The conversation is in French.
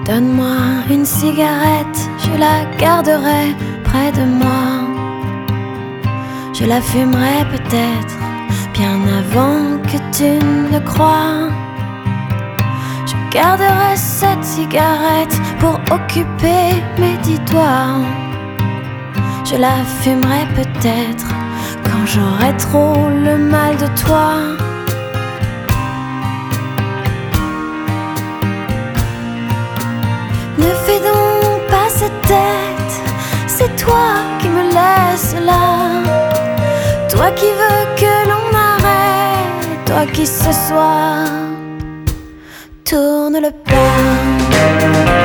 Donne-moi une cigarette, je la garderai près de moi. Je la fumerai peut-être bien avant que tu ne le crois. Je garderai cette cigarette pour occuper mes 10 doigts. Je la fumerai peut-être quand j'aurai trop le mal de toi. Ne fais donc pas cette tête, c'est toi qui me laisses là. Toi qui veux que l'on arrête, toi qui ce soir tourne le pas.